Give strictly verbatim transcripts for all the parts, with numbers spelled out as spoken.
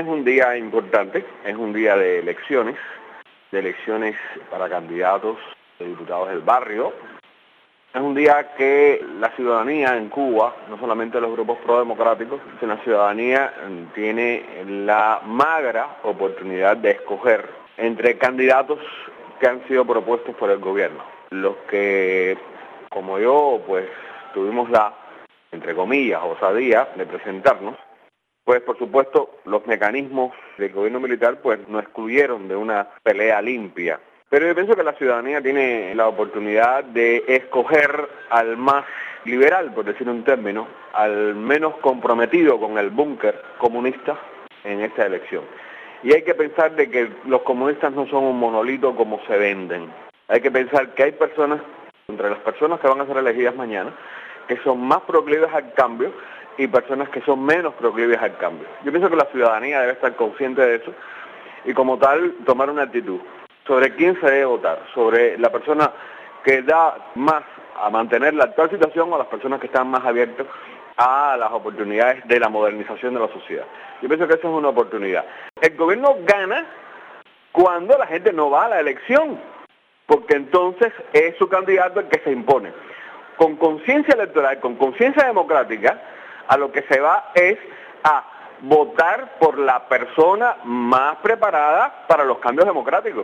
es un día importante, es un día de elecciones, de elecciones para candidatos de diputados del barrio. Es un día que la ciudadanía en Cuba, no solamente los grupos prodemocráticos, sino la ciudadanía tiene la magra oportunidad de escoger entre candidatos que han sido propuestos por el gobierno. Los que, como yo, pues tuvimos la, entre comillas, osadía de presentarnos, pues por supuesto los mecanismos del gobierno militar pues nos excluyeron de una pelea limpia. Pero yo pienso que la ciudadanía tiene la oportunidad de escoger al más liberal, por decir un término, al menos comprometido con el búnker comunista en esta elección. Y hay que pensar de que los comunistas no son un monolito como se venden. Hay que pensar que hay personas, entre las personas que van a ser elegidas mañana, que son más proclives al cambio y personas que son menos proclives al cambio. Yo pienso que la ciudadanía debe estar consciente de eso y como tal tomar una actitud sobre quién se debe votar, sobre la persona que da más a mantener la actual situación o las personas que están más abiertas a las oportunidades de la modernización de la sociedad. Yo pienso que esa es una oportunidad. El gobierno gana cuando la gente no va a la elección, porque entonces es su candidato el que se impone. Con conciencia electoral, con conciencia democrática, a lo que se va es a votar por la persona más preparada para los cambios democráticos.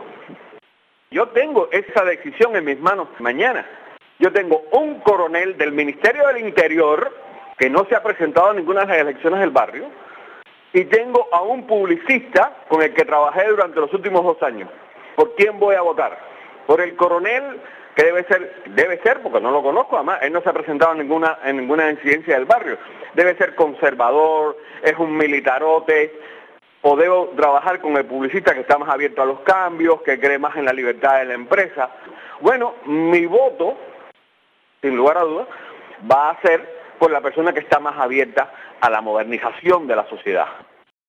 Yo tengo esa decisión en mis manos mañana. Yo tengo un coronel del Ministerio del Interior que no se ha presentado a ninguna de las elecciones del barrio y tengo a un publicista con el que trabajé durante los últimos dos años. ¿Por quién voy a votar? Por el coronel, que debe ser, debe ser, porque no lo conozco, además, él no se ha presentado en ninguna, en ninguna incidencia del barrio. Debe ser conservador, es un militarote, o debo trabajar con el publicista que está más abierto a los cambios, que cree más en la libertad de la empresa. Bueno, mi voto, sin lugar a dudas, va a ser por la persona que está más abierta a la modernización de la sociedad.